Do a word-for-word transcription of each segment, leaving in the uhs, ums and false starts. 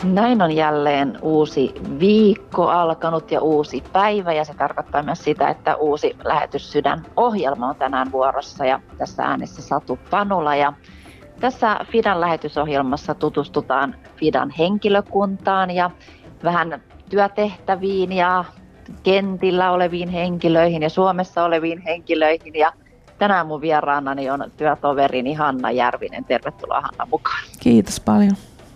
Näin on jälleen uusi viikko alkanut ja uusi päivä, ja se tarkoittaa myös sitä, että uusi Lähetyssydän-ohjelma on tänään vuorossa, ja tässä äänessä Satu Panula. Ja tässä Fidan lähetysohjelmassa tutustutaan Fidan henkilökuntaan ja vähän työtehtäviin ja kentillä oleviin henkilöihin ja Suomessa oleviin henkilöihin. Ja tänään mun vieraanani on työtoverini Hanna Järvinen. Tervetuloa Hanna mukaan. Kiitos paljon.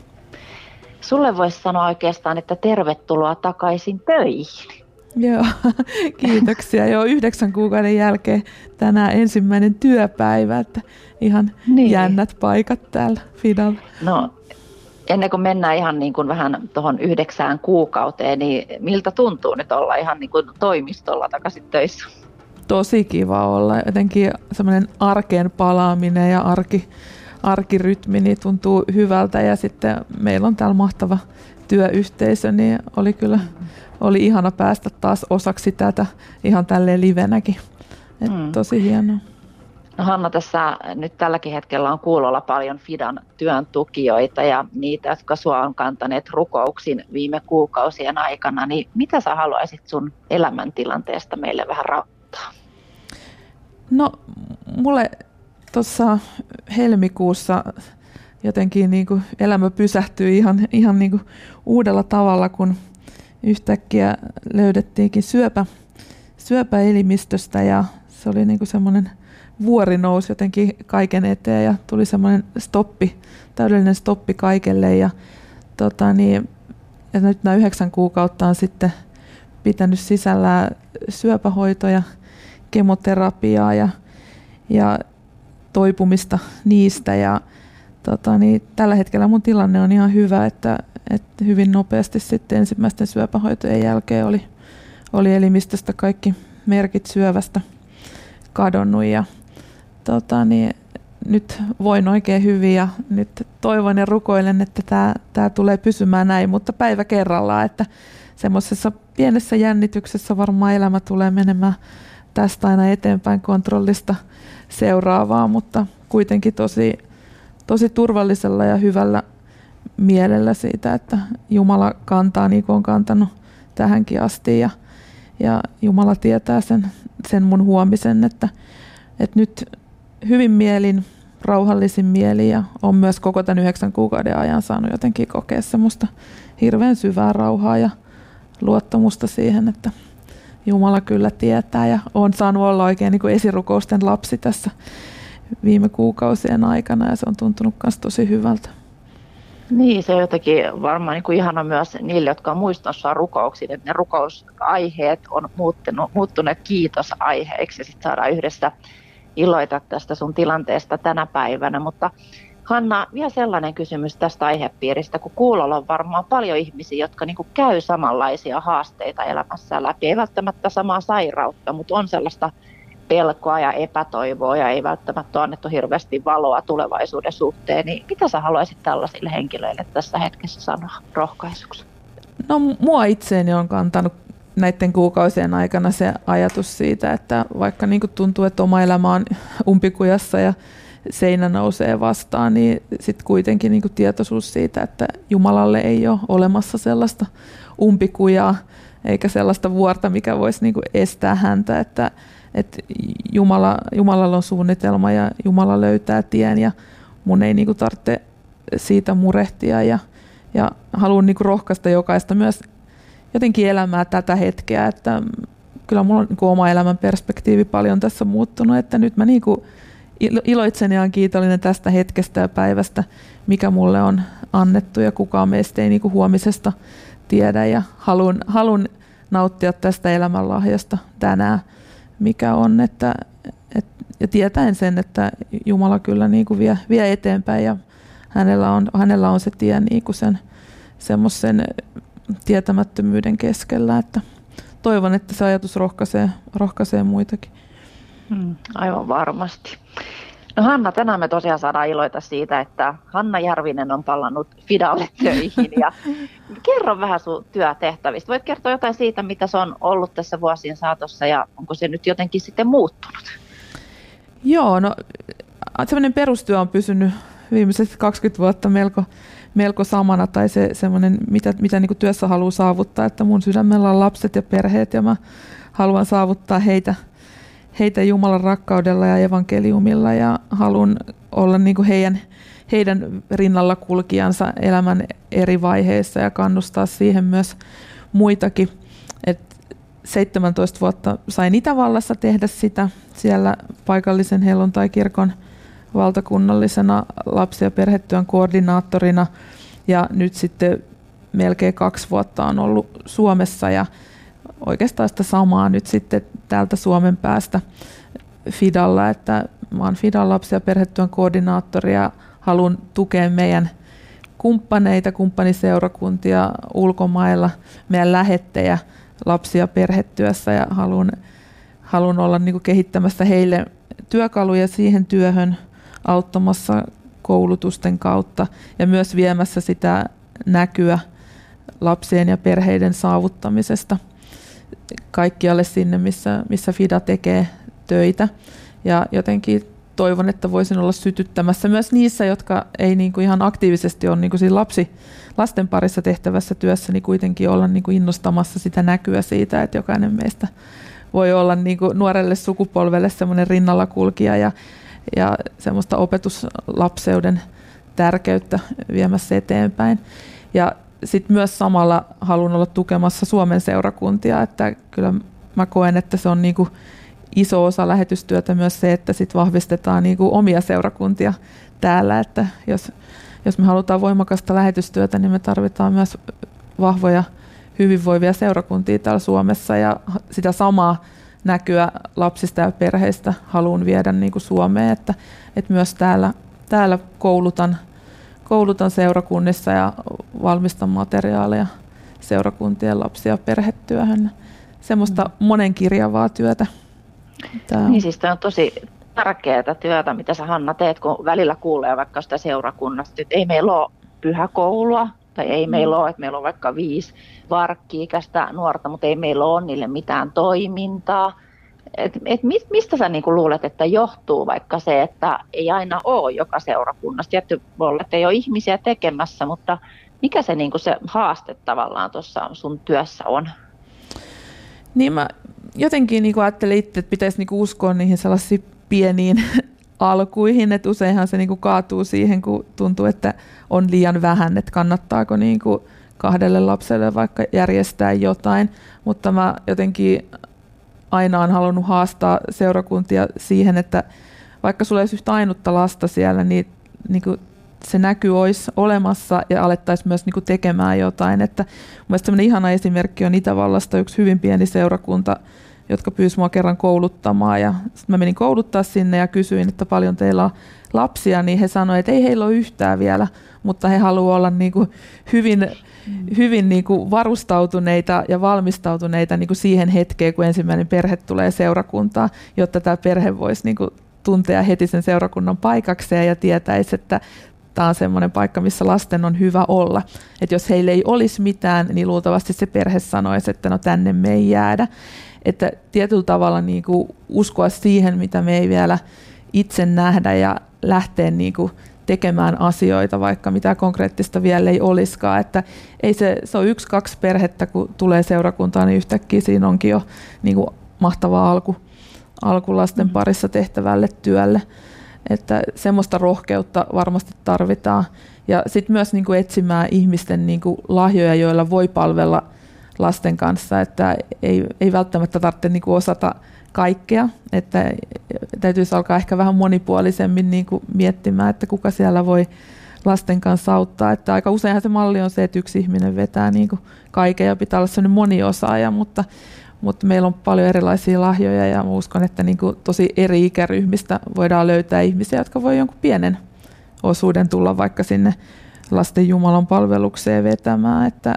Sulle voisi sanoa oikeastaan, että tervetuloa takaisin töihin. Joo, kiitoksia. Joo, yhdeksän kuukauden jälkeen tänään ensimmäinen työpäivä, että ihan niin. Jännät paikat täällä Fidalla. No, ennen kuin mennään ihan niin kuin vähän tuohon yhdeksään kuukauteen, niin miltä tuntuu nyt olla ihan niin kuin toimistolla takaisin töissä? Tosi kiva olla. Jotenkin semmoinen arkeen palaaminen ja arki, arkirytmi niin tuntuu hyvältä, ja sitten meillä on täällä mahtava työyhteisö, niin oli kyllä oli ihana päästä taas osaksi tätä ihan tälleen livenäkin. Et mm. Tosi hienoa. No Hanna, tässä nyt tälläkin hetkellä on kuulolla paljon Fidan työn tukijoita ja niitä, jotka sua on kantaneet rukouksin viime kuukausien aikana, niin mitä sä haluaisit sun elämäntilanteesta meille vähän rauttaa? No, mulle tuossa helmikuussa jotenkin niin kuin elämä pysähtyi ihan, ihan niin kuin uudella tavalla, kun yhtäkkiä löydettiinkin syöpä, syöpäelimistöstä, ja se oli niin kuin semmoinen vuori nousi jotenkin kaiken eteen ja tuli semmoinen stoppi, täydellinen stoppi kaikelle. Ja, tota niin, ja nyt nämä yhdeksän kuukautta on sitten pitänyt sisällään syöpähoitoja, kemoterapiaa ja, ja toipumista niistä. Ja, tota niin, tällä hetkellä mun tilanne on ihan hyvä, että, että hyvin nopeasti sitten ensimmäisten syöpähoitojen jälkeen oli, oli elimistöstä kaikki merkit syövästä kadonnut, ja tota, niin, nyt voin oikein hyvin ja nyt toivon ja rukoilen, että tämä, tämä tulee pysymään näin, mutta päivä kerrallaan, että semmoisessa pienessä jännityksessä varmaan elämä tulee menemään tästä aina eteenpäin kontrollista seuraavaa, mutta kuitenkin tosi, tosi turvallisella ja hyvällä mielellä siitä, että Jumala kantaa niin kuin on kantanut tähänkin asti, ja, ja Jumala tietää sen, sen mun huomisen, että, että nyt hyvin mielin, rauhallisin mieli, ja on myös koko tämän yhdeksän kuukauden ajan saanut jotenkin kokea semmoista hirveän syvää rauhaa ja luottamusta siihen, että Jumala kyllä tietää, ja olen saanut olla oikein niin kuin esirukousten lapsi tässä viime kuukausien aikana, ja se on tuntunut myös tosi hyvältä. Niin, se on jotenkin varmaan niin kuin ihana myös niille, jotka on muistanut sua rukouksiin, että ne rukousaiheet on muuttunut, muuttuneet kiitosaiheiksi, ja sitten saadaan yhdessä iloita tästä sun tilanteesta tänä päivänä. Mutta Hanna, vielä sellainen kysymys tästä aihepiiristä, kun kuulolla on varmaan paljon ihmisiä, jotka niin kuin käy samanlaisia haasteita elämässä läpi, ei välttämättä samaa sairautta, mutta on sellaista pelkoa ja epätoivoa ja ei välttämättä ole annettu hirveästi valoa tulevaisuuden suhteen, niin mitä sä haluaisit tällaisille henkilöille tässä hetkessä sanoa rohkaisuksi? No, mua itseeni on kantanut näiden kuukausien aikana se ajatus siitä, että vaikka niin kuin tuntuu, että oma elämä on umpikujassa ja seinä nousee vastaan, niin sitten kuitenkin niin kuin tietoisuus siitä, että Jumalalle ei ole olemassa sellaista umpikujaa eikä sellaista vuorta, mikä voisi niin kuin estää häntä, että että Jumala, Jumalalla on suunnitelma ja Jumala löytää tien, ja mun ei niinku tarvitse siitä murehtia, ja, ja haluan niinku rohkaista jokaista myös jotenkin elämää tätä hetkeä, että kyllä mulla on niinku oma elämän perspektiivi paljon tässä muuttunut, että nyt mä niinku iloitsen ja olen kiitollinen tästä hetkestä ja päivästä, mikä mulle on annettu, ja kukaan meistä ei niinku huomisesta tiedä, ja haluan, haluan nauttia tästä elämänlahjasta tänään, mikä on, että, et, ja tietäen sen, että Jumala kyllä niin kuin vie, vie eteenpäin, ja hänellä on, hänellä on se tie niin kuin sen semmoisen tietämättömyyden keskellä, että toivon, että se ajatus rohkaisee, rohkaisee muitakin. Hmm, aivan varmasti. No Hanna, tänään me tosiaan saadaan iloita siitä, että Hanna Järvinen on palannut Fidalle töihin, ja kerro vähän sun työtehtävistä. Voit kertoa jotain siitä, mitä se on ollut tässä vuosien saatossa, ja onko se nyt jotenkin sitten muuttunut? Joo, no semmoinen perustyö on pysynyt viimeiset kaksikymmentä vuotta melko, melko samana tai se semmoinen, mitä, mitä niin kuin työssä haluaa saavuttaa, että mun sydämellä on lapset ja perheet ja mä haluan saavuttaa heitä, heitä Jumalan rakkaudella ja evankeliumilla ja haluan olla niin kuin heidän, heidän rinnalla kulkijansa elämän eri vaiheissa ja kannustaa siihen myös muitakin. Et seitsemäntoista vuotta sain Itävallassa tehdä sitä siellä paikallisen helluntai-kirkon valtakunnallisena lapsi- ja perhetyön koordinaattorina ja nyt sitten melkein kaksi vuotta on ollut Suomessa ja oikeastaan sitä samaa nyt sitten täältä Suomen päästä Fidalla, että mä oon Fidan lapsi- ja perhetyön koordinaattori ja haluan tukea meidän kumppaneita, kumppaniseurakuntia ulkomailla, meidän lähettejä lapsi- ja perhetyössä ja haluan, haluan olla niin kuin kehittämässä heille työkaluja siihen työhön, auttamassa koulutusten kautta ja myös viemässä sitä näkyä lapsien ja perheiden saavuttamisesta kaikkialle sinne, missä, missä Fida tekee töitä. Ja jotenkin toivon, että voisin olla sytyttämässä myös niissä, jotka ei niin kuin ihan aktiivisesti ole niin kuin siinä lapsi, lasten parissa tehtävässä työssä, niin kuitenkin olla niin kuin innostamassa sitä näkyä siitä, että jokainen meistä voi olla niin kuin nuorelle sukupolvelle semmoinen rinnalla kulkija ja ja semmoista opetuslapseuden tärkeyttä viemässä eteenpäin. Ja sitten myös samalla haluan olla tukemassa Suomen seurakuntia, että kyllä mä koen, että se on niinku iso osa lähetystyötä myös se, että sit vahvistetaan niinku omia seurakuntia täällä, että jos, jos me halutaan voimakasta lähetystyötä, niin me tarvitaan myös vahvoja hyvinvoivia seurakuntia täällä Suomessa ja sitä samaa näkyä lapsista ja perheistä haluan viedä niin kuin Suomeen, että, että myös täällä, täällä koulutan, koulutan seurakunnissa ja valmistan materiaaleja seurakuntien lapsia ja perhetyöhön. Semmoista mm. monenkirjavaa työtä. Tää niin siis tämä on tosi tärkeää työtä, mitä sä Hanna teet, kun välillä kuulee vaikka sitä seurakunnasta, että ei meillä ole pyhäkoulua, tai ei meillä ole, että meillä on vaikka viisi varkki-ikäistä nuorta, mutta ei meillä ole niille mitään toimintaa. Et, et mistä sä niinku luulet, että johtuu vaikka se, että ei aina ole joka seurakunnassa? Tietty voi olla, että ei ole ihmisiä tekemässä, mutta mikä se, niinku se haaste tavallaan tuossa sun työssä on? Niin mä jotenkin niinku ajattelin itse, että pitäisi niinku uskoa niihin sellaisiin pieniin alkuihin, että useinhan se niinku kaatuu siihen, kun tuntuu, että on liian vähän, että kannattaako niinku kahdelle lapselle vaikka järjestää jotain, mutta mä jotenkin aina olen halunnut haastaa seurakuntia siihen, että vaikka sulla olisi yhtä ainutta lasta siellä, niin, niin kuin se näky olisi olemassa ja alettaisiin myös niin kuin tekemään jotain. Että mun mielestä sellainen ihana esimerkki on Itävallasta yksi hyvin pieni seurakunta, jotka pyysi mua kerran kouluttamaan ja sitten mä menin kouluttaa sinne ja kysyin, että paljon teillä on lapsia, niin he sanoivat, että ei heillä ole yhtään vielä, mutta he haluavat olla niin kuin hyvin, hyvin niin kuin varustautuneita ja valmistautuneita niin kuin siihen hetkeen, kun ensimmäinen perhe tulee seurakuntaan, jotta tämä perhe voisi niin kuin tuntea heti sen seurakunnan paikakseen ja tietäisi, että tämä on semmoinen paikka, missä lasten on hyvä olla. Että jos heillä ei olisi mitään, niin luultavasti se perhe sanoisi, että no tänne me ei jäädä. Että tietyllä tavalla niin kuin uskoa siihen, mitä me ei vielä itse nähdä ja lähteä niin kuin tekemään asioita, vaikka mitään konkreettista vielä ei olisikaan. Että ei se, se on yksi, kaksi perhettä, kun tulee seurakuntaan, niin yhtäkkiä siinä onkin jo niin kuin mahtava alku, alku lasten parissa tehtävälle työlle. Että semmoista rohkeutta varmasti tarvitaan. Ja sitten myös niin kuin etsimään ihmisten niin kuin lahjoja, joilla voi palvella lasten kanssa, että ei, ei välttämättä tarvitse niin kuin osata kaikkea, että täytyisi alkaa ehkä vähän monipuolisemmin niin kuin miettimään, että kuka siellä voi lasten kanssa auttaa. Että aika useinhan se malli on se, että yksi ihminen vetää niin kuin kaiken ja pitää olla sellainen moniosaaja, mutta, mutta meillä on paljon erilaisia lahjoja ja uskon, että niin kuin tosi eri ikäryhmistä voidaan löytää ihmisiä, jotka voi jonkun pienen osuuden tulla vaikka sinne lasten Jumalan palvelukseen vetämään, että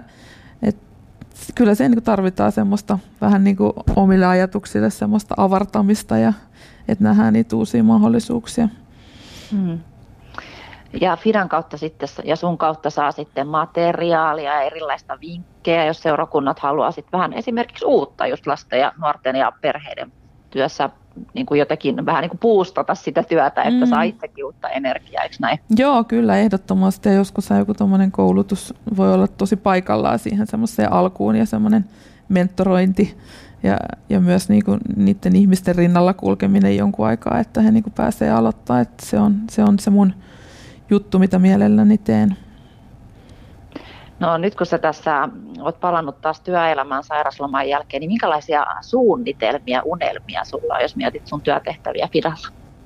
kyllä se niin tarvitaan semmoista vähän niin kuin omille ajatuksille semmoista avartamista ja että nähdään niitä uusia mahdollisuuksia. Hmm. Ja Fidan kautta sitten ja sun kautta saa sitten materiaalia ja erilaista vinkkejä, jos seurakunnat haluaa sitten vähän esimerkiksi uutta just lasten ja nuorten ja perheiden työssä niin kuin jotenkin vähän niin kuin boostata sitä työtä, että mm. saa itsekin uutta energiaa, eikö näin? Joo, kyllä ehdottomasti. Ja joskus joku tuommoinen koulutus voi olla tosi paikallaan siihen semmoiseen alkuun ja semmoinen mentorointi ja, ja myös niin kuin niiden ihmisten rinnalla kulkeminen jonkun aikaa, että he niin kuin pääsee aloittaa. Että se on, se on se mun juttu, mitä mielelläni teen. No nyt kun sä tässä oot palannut taas työelämään sairasloman jälkeen, niin minkälaisia suunnitelmia, unelmia sulla on, jos mietit sun työtehtäviä Fidalla?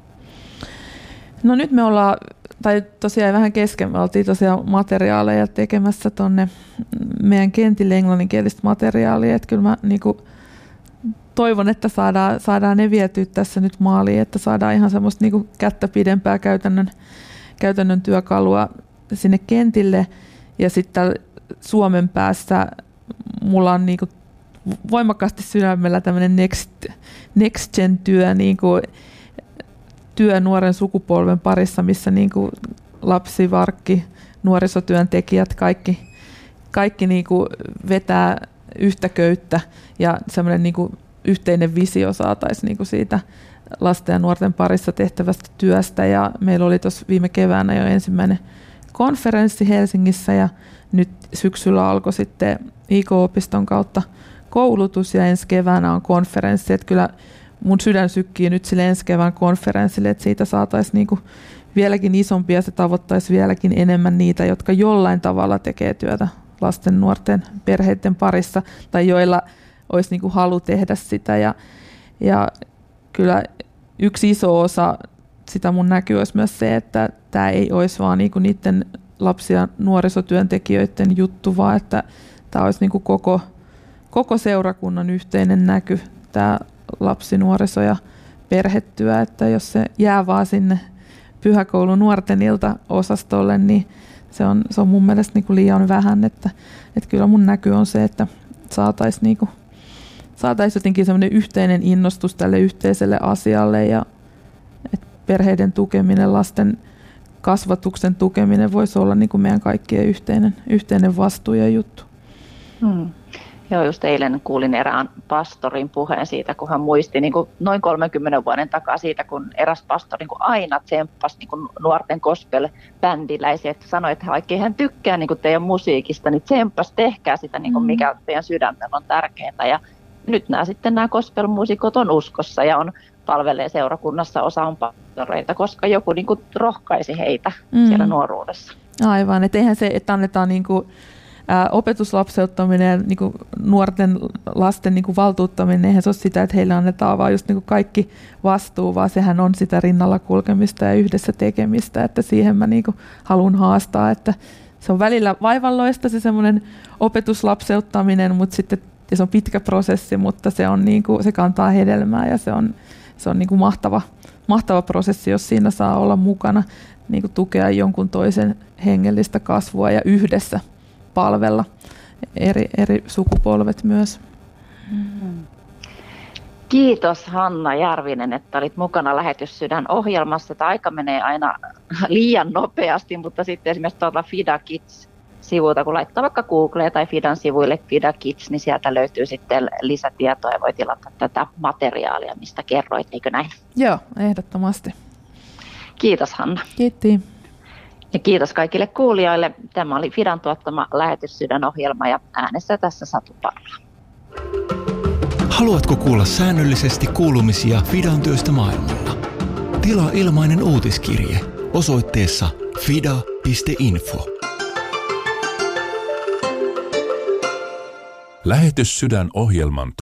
No nyt me ollaan, tai tosiaan vähän kesken, me oltiin tosiaan materiaaleja tekemässä tonne meidän kentille englanninkielistä materiaalia, että kyllä mä niinku toivon, että saadaan, saadaan ne vietyä tässä nyt maaliin, että saadaan ihan semmoista niinku kättä pidempää käytännön, käytännön työkalua sinne kentille. Ja sitten Suomen päässä mulla on niinku voimakkaasti sydämellä tämmöinen next, next gen työ, niinku työ nuoren sukupolven parissa, missä niinku lapsi, varkki, nuorisotyöntekijät, kaikki, kaikki niinku vetää yhtä köyttä ja semmoinen niinku yhteinen visio saataisiin niinku siitä lasten ja nuorten parissa tehtävästä työstä. Ja meillä oli tuossa viime keväänä jo ensimmäinen konferenssi Helsingissä ja nyt syksyllä alkoi sitten I K-opiston kautta koulutus ja ensi keväänä on konferenssi. Että kyllä mun sydän sykkii nyt sille ensi kevään konferenssille, että siitä saataisiin niinku vieläkin isompia ja se tavoittaisi vieläkin enemmän niitä, jotka jollain tavalla tekee työtä lasten, nuorten, perheiden parissa tai joilla olisi niinku halu tehdä sitä. Ja, ja kyllä yksi iso osa sitä mun näkyy olisi myös se, että tämä ei olisi vaan niinku niiden lapsi- ja nuorisotyöntekijöiden juttu, vaan että tämä olisi niinku koko, koko seurakunnan yhteinen näky, tämä lapsi-, nuoriso- ja perhetyö, että jos se jää vaan sinne pyhäkoulun nuorten iltaosastolle, niin se on, se on mun mielestä niinku liian vähän, että, että kyllä mun näky on se, että saataisiin niinku, saatais jotenkin semmoinen yhteinen innostus tälle yhteiselle asialle ja että perheiden tukeminen, lasten kasvatuksen tukeminen voisi olla niin kuin meidän kaikkien yhteinen, yhteinen vastuu ja juttu. Hmm. Joo, just eilen kuulin erään pastorin puheen siitä, kun hän muisti niin kuin noin kolmenkymmenen vuoden takaa siitä, kun eräs pastori niin kuin aina tsemppasi niin kuin nuorten gospel-bändiläisiä, että sanoi, että vaikka hän tykkää niin kuin teidän musiikista, niin tsemppasi, tehkää sitä, niin kuin mm. mikä teidän sydämen on tärkeintä. Ja nyt nämä sitten nämä gospel-muusikot on uskossa ja on palvelee seurakunnassa, osa on pastoreita, koska joku niin kuin rohkaisi heitä mm. siellä nuoruudessa. Aivan, että eihän se, että annetaan niin kuin Ää, opetuslapseuttaminen ja niin kuin nuorten lasten niin kuin valtuuttaminen, eihän se ole sitä, että heille annetaan vaan just niin kuin kaikki vastuu, vaan sehän on sitä rinnalla kulkemista ja yhdessä tekemistä, että siihen mä niin kuin haluan haastaa, että se on välillä vaivalloista se semmoinen opetuslapseuttaminen, mutta sitten se on pitkä prosessi, mutta se, on niin kuin, se kantaa hedelmää ja se on, se on niin kuin mahtava, mahtava prosessi, jos siinä saa olla mukana, niin kuin tukea jonkun toisen hengellistä kasvua ja yhdessä palvella eri, eri sukupolvet myös. Kiitos Hanna Järvinen, että olit mukana Lähetyssydän ohjelmassa. Tämä aika menee aina liian nopeasti, mutta sitten esimerkiksi tuolta Fida Kids-sivulta, kun laittaa vaikka Googleen tai Fidan sivuille Fida Kids, niin sieltä löytyy sitten lisätietoa ja voi tilata tätä materiaalia, mistä kerroit, eikö näin? Joo, ehdottomasti. Kiitos Hanna. Kiitos. Ja kiitos kaikille kuulijoille. Tämä oli Fidan tuottama Lähetyssydän-ohjelma ja äänessä tässä Satu Parla. Haluatko kuulla säännöllisesti kuulumisia Fidan työstä maailmalla? Tilaa ilmainen uutiskirje osoitteessa fida piste info. Lähetyssydän-ohjelman